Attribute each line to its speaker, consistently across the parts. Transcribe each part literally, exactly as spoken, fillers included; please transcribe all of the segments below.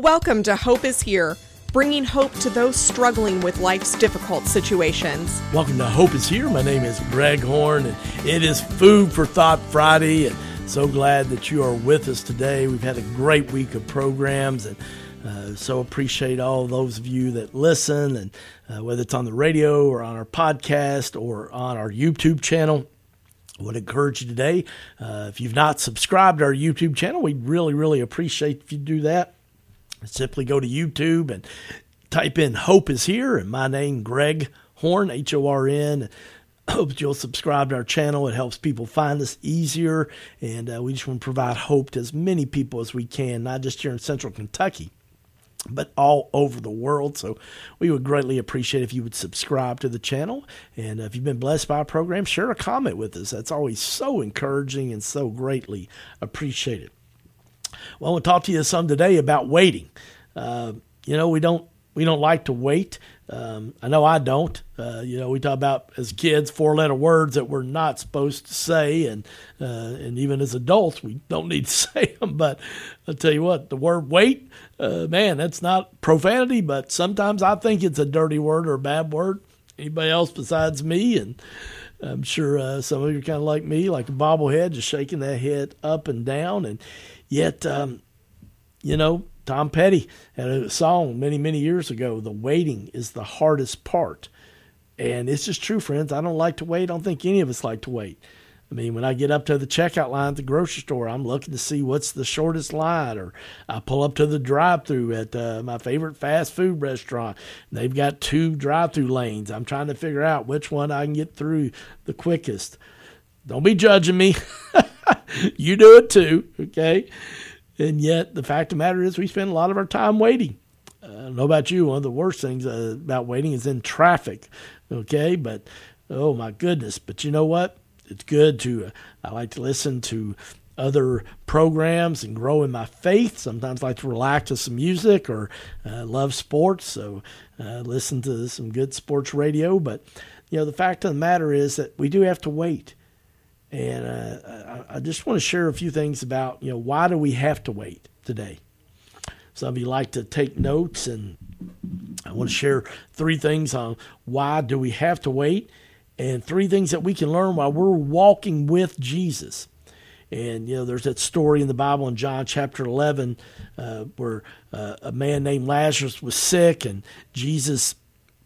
Speaker 1: Welcome to Hope is Here, bringing hope to those struggling with life's difficult situations.
Speaker 2: Welcome to Hope is Here. My name is Greg Horn, and it is Food for Thought Friday, and so glad that you are with us today. We've had a great week of programs, and uh, so appreciate all those of you that listen, and uh, whether it's on the radio or on our podcast or on our YouTube channel. I would encourage you today, uh, if you've not subscribed to our YouTube channel, we'd really, really appreciate if you do that. Simply go to YouTube and type in Hope is Here and my name, Greg Horn, H O R N. I hope that you'll subscribe to our channel. It helps people find us easier, and uh, we just want to provide hope to as many people as we can, not just here in Central Kentucky, but all over the world. So we would greatly appreciate if you would subscribe to the channel. And if you've been blessed by our program, share a comment with us. That's always so encouraging and so greatly appreciated. Well, I want to talk to you some today about waiting. Uh, you know, we don't we don't like to wait. Um, I know I don't. Uh, you know, we talk about as kids four-letter words that we're not supposed to say, and uh, and even as adults we don't need to say them. But I'll tell you what, the word wait, uh, man, that's not profanity, but sometimes I think it's a dirty word or a bad word. Anybody else besides me? And I'm sure uh, some of you are kind of like me, like a bobblehead, just shaking that head up and down. And yet, um, you know, Tom Petty had a song many, many years ago, "The waiting is the hardest part." And it's just true, friends. I don't like to wait. I don't think any of us like to wait. I mean, when I get up to the checkout line at the grocery store, I'm looking to see what's the shortest line, or I pull up to the drive-thru at uh, my favorite fast food restaurant. And they've got two drive-thru lanes. I'm trying to figure out which one I can get through the quickest. Don't be judging me. You do it too, okay? And yet, the fact of the matter is we spend a lot of our time waiting. Uh, I don't know about you. One of the worst things uh, about waiting is in traffic, okay? But, oh, my goodness. But you know what? It's good to, uh, I like to listen to other programs and grow in my faith. Sometimes I like to relax to some music, or uh, love sports, so uh, listen to some good sports radio. But, you know, the fact of the matter is that we do have to wait. And uh, I, I just want to share a few things about, you know, why do we have to wait today? Some of you like to take notes, and I want to share three things on why do we have to wait, and three things that we can learn while we're walking with Jesus. And, you know, there's that story in the Bible in John chapter eleven uh, where uh, a man named Lazarus was sick, and Jesus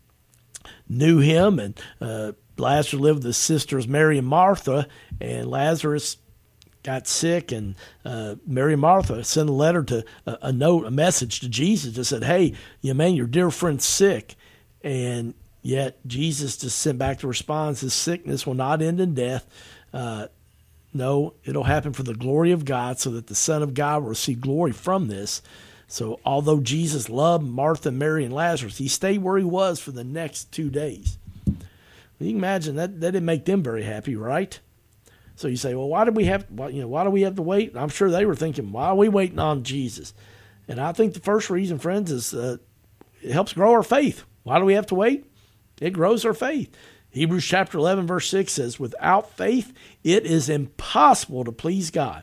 Speaker 2: knew him, and uh, Lazarus lived with his sisters Mary and Martha, and Lazarus got sick, and uh, Mary and Martha sent a letter to uh, a note, a message to Jesus that said, "Hey, you man, your dear friend's sick." And yet Jesus just sent back the response, "His sickness will not end in death. Uh, no, it'll happen for the glory of God, so that the Son of God will receive glory from this." So although Jesus loved Martha, Mary, and Lazarus, he stayed where he was for the next two days. You can imagine that that didn't make them very happy, right? So you say, well, why do we have, why, you know, why do we have to wait? And I'm sure they were thinking, why are we waiting on Jesus? And I think the first reason, friends, is uh, it helps grow our faith. Why do we have to wait? It grows our faith. Hebrews chapter eleven, verse six says, "Without faith, it is impossible to please God."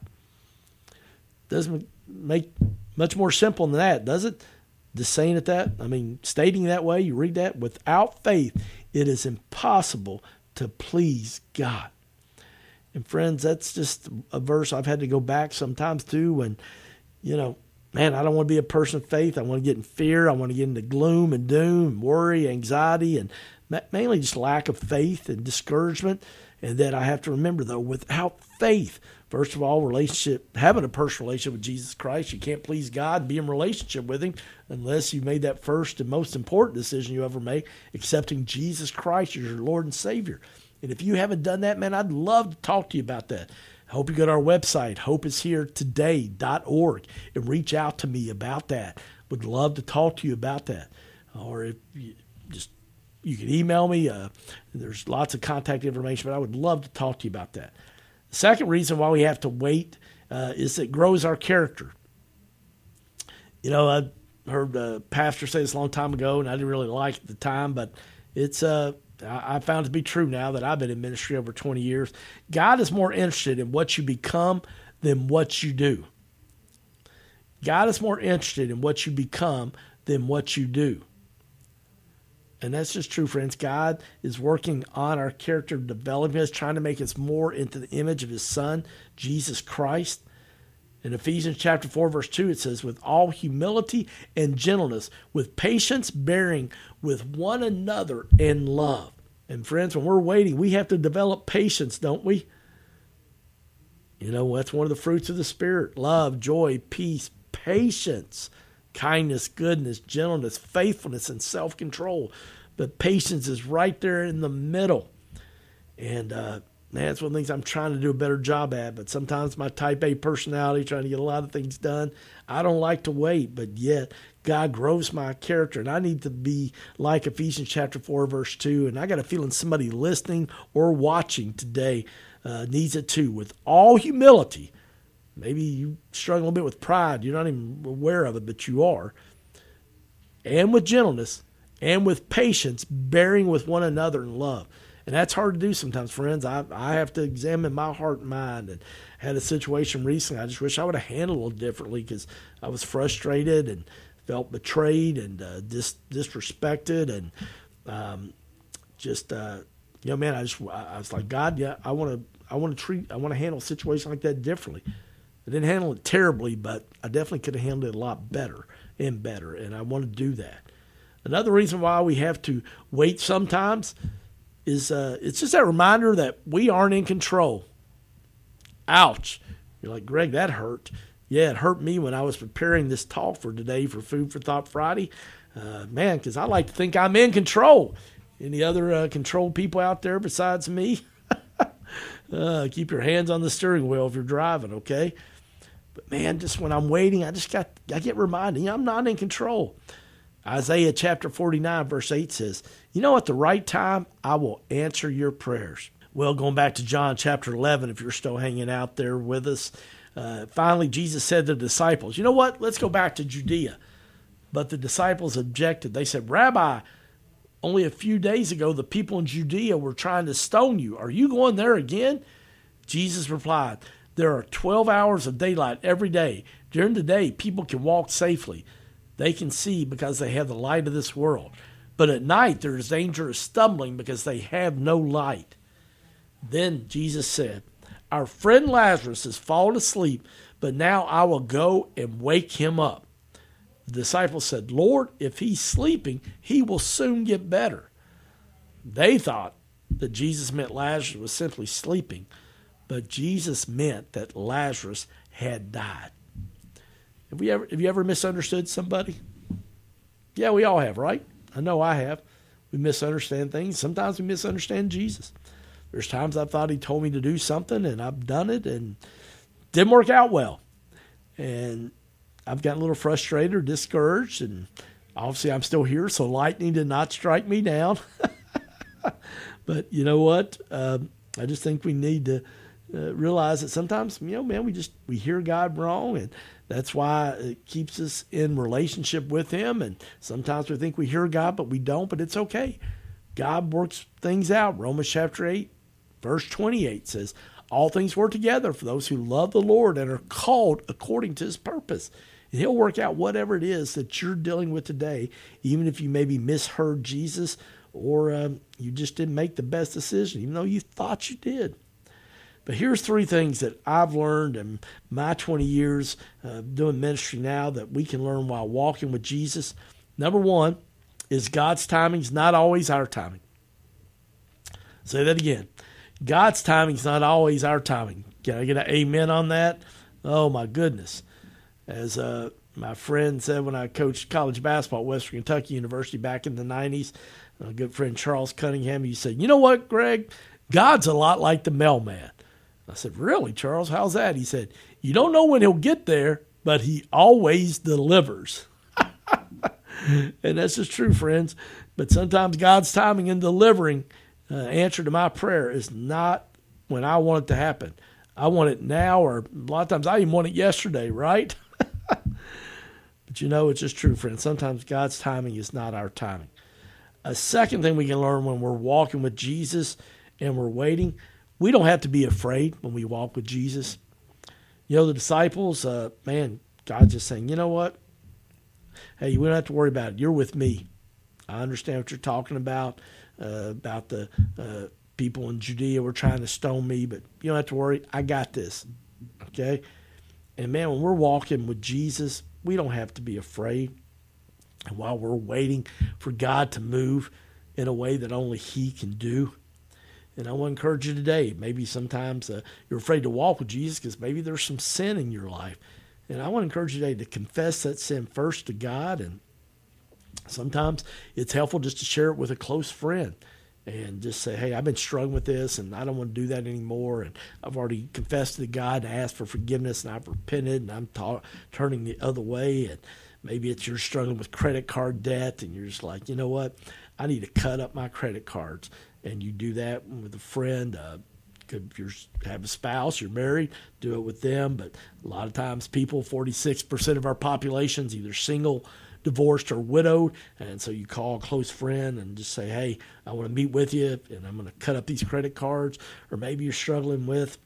Speaker 2: Doesn't make much more simple than that, does it? Just saying it that, I mean, stating that way, you read that, without faith, it is impossible to please God. And friends, that's just a verse I've had to go back sometimes to when, you know, man, I don't want to be a person of faith. I want to get in fear. I want to get into gloom and doom, and worry, anxiety, and mainly just lack of faith and discouragement. And that I have to remember, though, without faith, first of all, relationship, having a personal relationship with Jesus Christ, you can't please God and be in relationship with him unless you made that first and most important decision you ever make, accepting Jesus Christ as your Lord and Savior. And if you haven't done that, man, I'd love to talk to you about that. I hope you go to our website, hope is here today dot org, and reach out to me about that. Would love to talk to you about that. Or if you just you can email me. Uh, there's lots of contact information, but I would love to talk to you about that. The second reason why we have to wait uh, is it grows our character. You know, I heard a pastor say this a long time ago, and I didn't really like it at the time, but it's uh, I found it to be true now that I've been in ministry over twenty years. God is more interested in what you become than what you do. God is more interested in what you become than what you do. And that's just true, friends. God is working on our character, developing us, trying to make us more into the image of his Son, Jesus Christ. In Ephesians chapter four, verse two, it says, with all humility and gentleness, with patience bearing with one another in love. And friends, when we're waiting, we have to develop patience, don't we? You know, that's one of the fruits of the Spirit. Love, joy, peace, patience, kindness, goodness, gentleness, faithfulness, and self-control. But patience is right there in the middle. And uh, man, that's one of the things I'm trying to do a better job at. But sometimes my type A personality, trying to get a lot of things done, I don't like to wait. But yet, God grows my character. And I need to be like Ephesians chapter four, verse two. And I got a feeling somebody listening or watching today uh, needs it too. With all humility. Maybe you struggle a little bit with pride. You're not even aware of it, but you are. And with gentleness and with patience, bearing with one another in love. And that's hard to do sometimes, friends. I I have to examine my heart and mind. And I had a situation recently I just wish I would have handled a little differently because I was frustrated and felt betrayed and uh, dis, disrespected. And um, just, uh, you know, man, I just I was like, God, yeah, I want to I want to treat, I want to handle a situation like that differently. I didn't handle it terribly, but I definitely could have handled it a lot better and better, and I want to do that. Another reason why we have to wait sometimes is uh, it's just that reminder that we aren't in control. Ouch. You're like, Greg, that hurt. Yeah, it hurt me when I was preparing this talk for today for Food for Thought Friday. Uh, man, because I like to think I'm in control. Any other uh, controlled people out there besides me? uh, keep your hands on the steering wheel if you're driving, okay? But man, just when I'm waiting, I just got I get reminded, you know, I'm not in control. Isaiah chapter forty-nine, verse eight says, you know, at the right time, I will answer your prayers. Well, going back to John chapter eleven, if you're still hanging out there with us, uh, finally Jesus said to the disciples, you know what, let's go back to Judea. But the disciples objected. They said, Rabbi, only a few days ago, the people in Judea were trying to stone you. Are you going there again? Jesus replied, there are twelve hours of daylight every day. During the day, people can walk safely. They can see because they have the light of this world. But at night, there is danger of stumbling because they have no light. Then Jesus said, our friend Lazarus has fallen asleep, but now I will go and wake him up. The disciples said, Lord, if he's sleeping, he will soon get better. They thought that Jesus meant Lazarus was simply sleeping, but Jesus meant that Lazarus had died. Have we ever, have you ever misunderstood somebody? Yeah, we all have, right? I know I have. We misunderstand things. Sometimes we misunderstand Jesus. There's times I've thought he told me to do something, and I've done it, and it didn't work out well. And I've gotten a little frustrated or discouraged, and obviously I'm still here, so lightning did not strike me down. But you know what? Um, I just think we need to uh, realize that sometimes, you know, man, we just, we hear God wrong, and that's why it keeps us in relationship with him. And sometimes we think we hear God, but we don't, but it's okay. God works things out. Romans chapter eight, verse twenty-eight says, all things work together for those who love the Lord and are called according to his purpose. And he'll work out whatever it is that you're dealing with today, even if you maybe misheard Jesus or um, you just didn't make the best decision, even though you thought you did. But here's three things that I've learned in my twenty years uh, doing ministry now that we can learn while walking with Jesus. Number one is God's timing is not always our timing. Say that again. God's timing is not always our timing. Can I get an amen on that? Oh, my goodness. As uh, my friend said when I coached college basketball at Western Kentucky University back in the nineties, a good friend Charles Cunningham, he said, you know what, Greg? God's a lot like the mailman. I said, really, Charles? How's that? He said, you don't know when he'll get there, but he always delivers. And that's just true, friends. But sometimes God's timing in delivering uh, answer to my prayer is not when I want it to happen. I want it now, or a lot of times I even want it yesterday, right? But you know, it's just true, friends. Sometimes God's timing is not our timing. A second thing we can learn when we're walking with Jesus and we're waiting, we don't have to be afraid when we walk with Jesus. You know, the disciples, uh, man, God's just saying, you know what? Hey, you don't have to worry about it. You're with me. I understand what you're talking about, uh, about the uh, people in Judea were trying to stone me, but you don't have to worry. I got this, okay? And, man, when we're walking with Jesus, we don't have to be afraid. And while we're waiting for God to move in a way that only he can do, and I want to encourage you today, maybe sometimes uh, you're afraid to walk with Jesus because maybe there's some sin in your life. And I want to encourage you today to confess that sin first to God. And sometimes it's helpful just to share it with a close friend and just say, hey, I've been struggling with this and I don't want to do that anymore. And I've already confessed to God and asked for forgiveness and I've repented and I'm ta- turning the other way. And maybe it's you're struggling with credit card debt and you're just like, you know what, I need to cut up my credit cards. And you do that with a friend. Uh, if you have a spouse, you're married, do it with them. But a lot of times people, forty-six percent of our population is either single, divorced, or widowed. And so you call a close friend and just say, hey, I want to meet with you, and I'm going to cut up these credit cards. Or maybe you're struggling with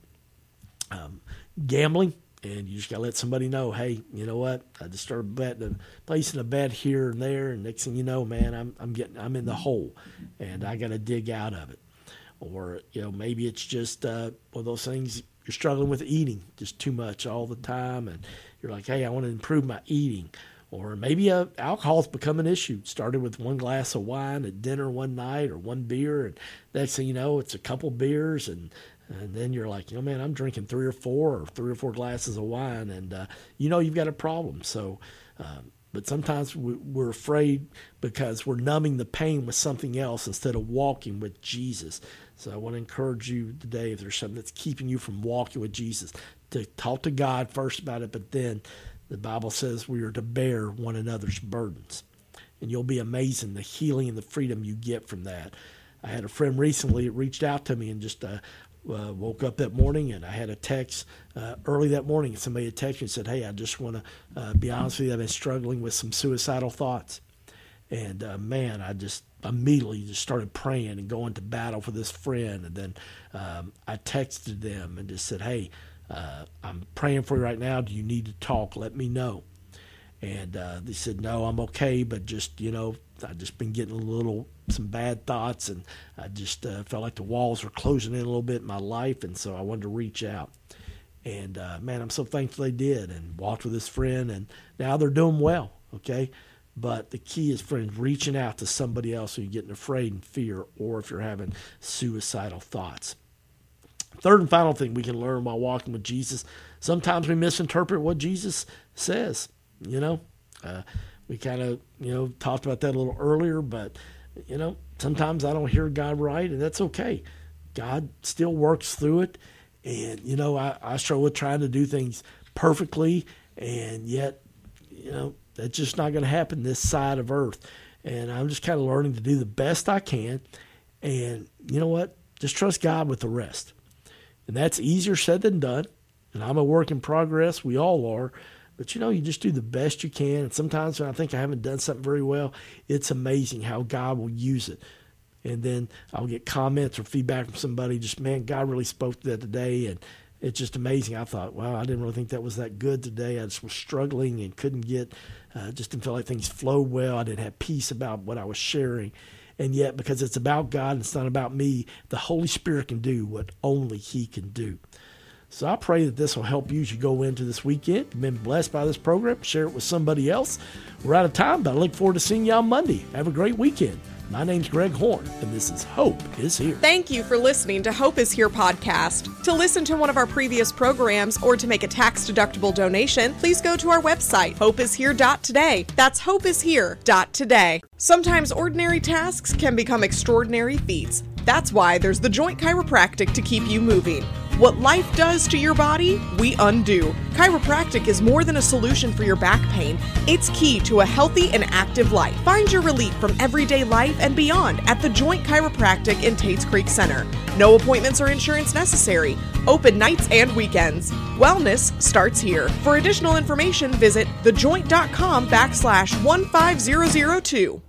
Speaker 2: um, gambling, and you just got to let somebody know, hey, you know what? I just started betting, placing a bet here and there, and next thing you know, man, I'm I'm getting I'm in the hole, and I got to dig out of it. Or, you know, maybe it's just uh, one of those things you're struggling with eating just too much all the time. And you're like, hey, I want to improve my eating. Or maybe uh, alcohol's become an issue. Started with one glass of wine at dinner one night or one beer. And next thing you know, it's a couple beers. And, and then you're like, you know, man, I'm drinking three or four or three or four glasses of wine. And, uh, you know, you've got a problem. So, um, but sometimes we're afraid because we're numbing the pain with something else instead of walking with Jesus. So I want to encourage you today, if there's something that's keeping you from walking with Jesus, to talk to God first about it, but then the Bible says we are to bear one another's burdens. And you'll be amazing the healing and the freedom you get from that. I had a friend recently that reached out to me and just uh, uh, woke up that morning, and I had a text uh, early that morning. Somebody had texted me and said, hey, I just want to uh, be honest with you, I've been struggling with some suicidal thoughts. And, uh, man, I just immediately just started praying and going to battle for this friend. And then um, I texted them and just said, hey, uh, I'm praying for you right now. Do you need to talk? Let me know. And uh, they said, no, I'm okay, but just, you know, I've just been getting a little, some bad thoughts, and I just uh, felt like the walls were closing in a little bit in my life, and so I wanted to reach out. And, uh, man, I'm so thankful they did, and walked with this friend, and now they're doing well, okay? But the key is, friends, reaching out to somebody else who you're getting afraid and fear, or if you're having suicidal thoughts. Third and final thing we can learn while walking with Jesus, sometimes we misinterpret what Jesus says, you know. Uh, we kind of, you know, talked about that a little earlier, but, you know, sometimes I don't hear God right, and that's okay. God still works through it, and, you know, I, I struggle with trying to do things perfectly, and yet, you know, that's just not going to happen this side of earth. And I'm just kind of learning to do the best I can. And you know what? Just trust God with the rest. And that's easier said than done. And I'm a work in progress. We all are. But, you know, you just do the best you can. And sometimes when I think I haven't done something very well, it's amazing how God will use it. And then I'll get comments or feedback from somebody, just, man, God really spoke to that today. And it's just amazing. I thought, wow, I didn't really think that was that good today. I just was struggling and couldn't get, uh, just didn't feel like things flowed well. I didn't have peace about what I was sharing. And yet, because it's about God and it's not about me, the Holy Spirit can do what only He can do. So I pray that this will help you as you go into this weekend. You've been blessed by this program. Share it with somebody else. We're out of time, but I look forward to seeing you on Monday. Have a great weekend. My name's Greg Horn, and this is Hope is Here.
Speaker 1: Thank you for listening to Hope is Here podcast. To listen to one of our previous programs or to make a tax-deductible donation, please go to our website, hope is here dot today. That's hope is here dot today. Sometimes ordinary tasks can become extraordinary feats. That's why there's the Joint Chiropractic to keep you moving. What life does to your body, we undo. Chiropractic is more than a solution for your back pain. It's key to a healthy and active life. Find your relief from everyday life and beyond at the Joint Chiropractic in Tates Creek Center. No appointments or insurance necessary. Open nights and weekends. Wellness starts here. For additional information, visit thejoint dot com backslash one five zero zero two.